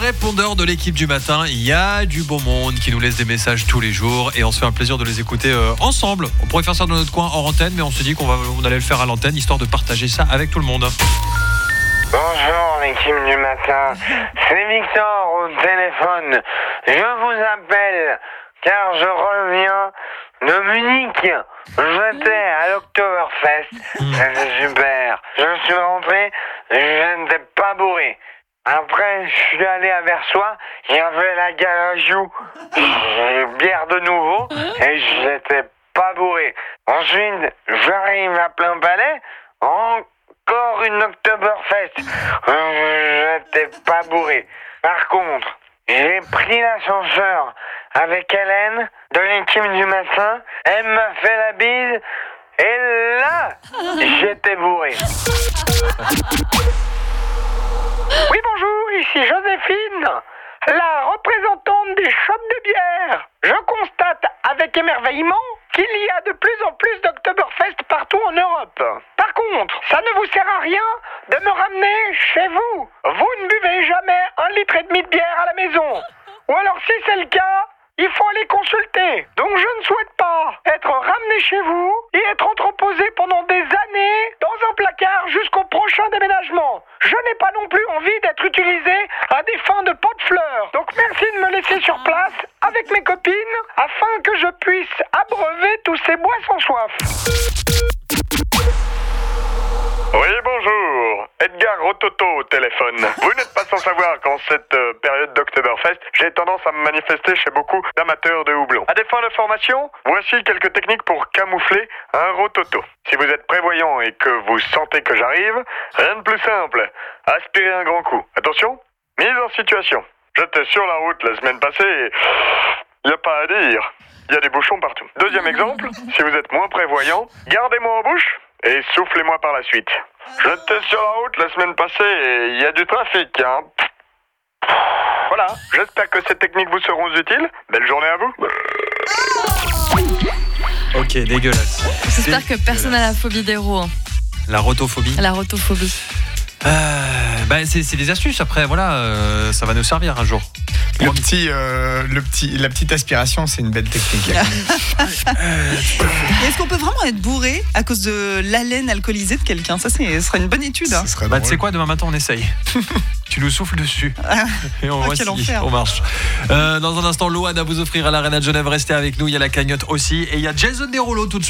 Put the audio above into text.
répondeur de l'équipe du matin. Il y a du beau monde qui nous laisse des messages tous les jours et on se fait un plaisir de les écouter ensemble. On pourrait faire ça dans notre coin hors antenne, mais on se dit qu'on allait le faire à l'antenne histoire de partager ça avec tout le monde. Bonjour l'équipe du matin, c'est Victor au téléphone. Je vous appelle car je reviens de Munich. J'étais à l'Oktoberfest, c'était super. Je suis rentré, je n'étais pas bourré. Après, je suis allé à Versoix, il y avait la Galajou, bière de nouveau, et je n'étais pas bourré. Ensuite, j'arrive à Plein Palais, encore une Oktoberfest, je n'étais pas bourré. Par contre, j'ai pris l'ascenseur avec Hélène de l'équipe du matin, elle m'a fait la bise, et là, j'étais bourré. Oui, bonjour, ici Joséphine, la représentante des shops de bière. Je constate avec émerveillement qu'il y a de plus en plus d'Oktoberfest partout en Europe. Par contre, ça ne vous sert à rien de me ramener chez vous. Vous ne buvez jamais 1,5 litre de bière à la maison. Ou alors si c'est le cas, il faut aller consulter. Donc je ne souhaite pas être ramené chez vous et être entreposé pendant des années dans un placard jusqu'au prochain déménagement. Je n'ai pas non plus envie d'être utilisé à des fins de pot de fleurs. Donc merci de me laisser sur place avec mes copines afin que je puisse abreuver tous ces bois sans soif. Oui, bonjour. Edgar Rototo au téléphone. Vous n'êtes pas sans savoir qu'en cette période d'Oktoberfest, j'ai tendance à me manifester chez beaucoup d'amateurs de houblon. À des fins d'information, voici quelques techniques pour camoufler un rototo. Si vous êtes prévoyant et que vous sentez que j'arrive, rien de plus simple. Aspirez un grand coup. Attention, mise en situation. J'étais sur la route la semaine passée et... y a pas à dire. Il y a des bouchons partout. Deuxième exemple, si vous êtes moins prévoyant, gardez-moi en bouche et soufflez-moi par la suite. J'étais sur la route la semaine passée et il y a du trafic, hein. Voilà, j'espère que ces techniques vous seront utiles. Belle journée à vous. Ok, dégueulasse. J'espère que personne n'a la phobie des rots. Hein. La rotophobie. La rotophobie. C'est des astuces après, voilà, ça va nous servir un jour. La petite aspiration, c'est une belle technique. Est-ce qu'on peut vraiment être bourré à cause de l'haleine alcoolisée de quelqu'un ? Ça, ce serait une bonne étude. Hein. Tu sais quoi, demain matin on essaye. Tu nous souffles dessus. Et on voit si on marche. Dans un instant, Loane à vous offrir à l'Arena de Genève. Restez avec nous, il y a la cagnotte aussi. Et il y a Jason Derulo tout de suite.